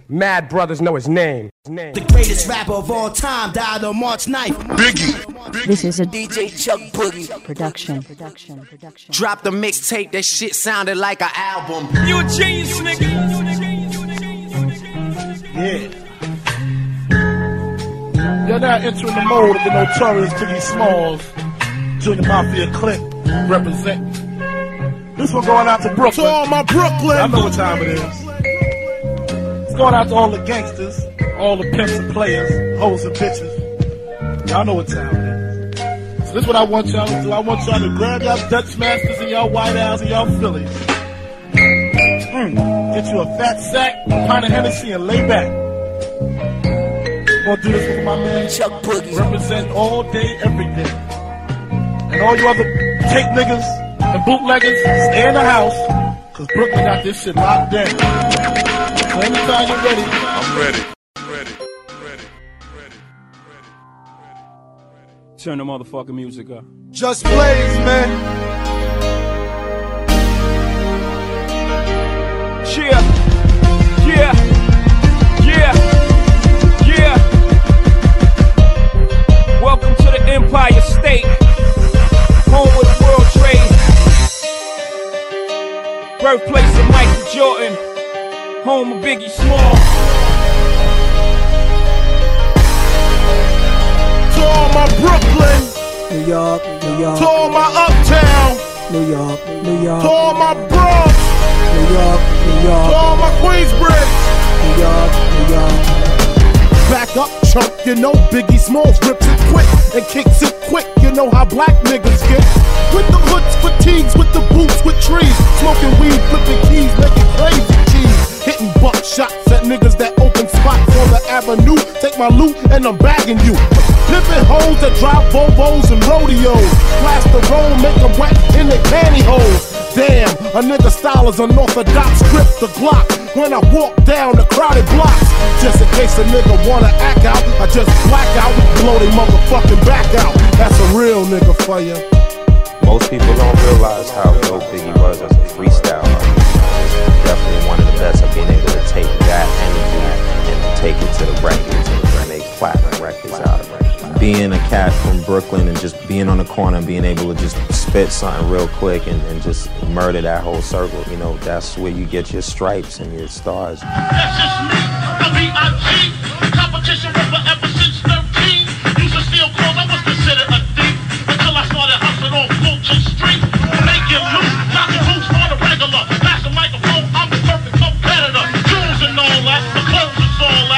Mad brothers know his name. The greatest rapper of all time died on March 9th. Biggie. This is a DJ Chuck Boogie production. Dropped a mixtape, that shit sounded like an album. You a genius, nigga. Yeah. You're now entering the mode of the notorious Biggie Smalls, Junior Mafia Click, representing. This one going out to Brooklyn. To all my Brooklyn. I know what time it is. It's going out to all the gangsters, all the pimps and players, hoes and bitches. Y'all know what time it is. So this is what I want y'all to do. I want y'all to grab y'all Dutch Masters and y'all White Owls and y'all Phillies. Get you a fat sack, a pint of Hennessy, and lay back. Gonna do this with my man Chuck Boogie. Represent all day, every day. And all you other tape niggas and bootleggers, stay in the house, cause Brooklyn got this shit locked down. So anytime you're ready, I'm ready. Turn the motherfucking music up. Just Blaze, man. Yeah. Welcome to the Empire State, home of the World Trade, birthplace of Michael Jordan, home of Biggie Small. to all my Brooklyn, New York, to all my Uptown, New York, to all my Bronx, New York, to all my Queensbridge. New York. Back up, chump, you know Biggie Smalls rips it quick and kicks it quick. You know how black niggas get. With the hoods, fatigues, with the boots, with trees. Smoking weed, flipping keys, making crazy cheese. Hitting buck shots at niggas that open spots on the avenue. Take my loot and I'm bagging you. Pimpin' hoes that drive Volvos and rodeos. Blast the road, make them wet in their pantyhose. Damn, a nigga style is unorthodox. Grip the Glock when I walk down the crowded blocks. Just in case a nigga wanna act out, I just black out, blow they motherfucking back out. That's a real nigga for ya. Most people don't realize how dope Biggie was as a freestyler. Definitely one of the best at being able to take that energy and take it to the records and make platinum records out of it. Being a cat from Brooklyn and just being on the corner and being able to just spit something real quick and just murder that whole circle, you know, that's where you get your stripes and your stars. That's just me, the B.I.G. Competition rapper ever since 13. Used to steal clothes, I was considered a thief until I started hustling on Fulton Street. Making loot, knocking hoops on the regular. Pass the microphone, I'm the perfect competitor. Jewels and all that, the clothes is all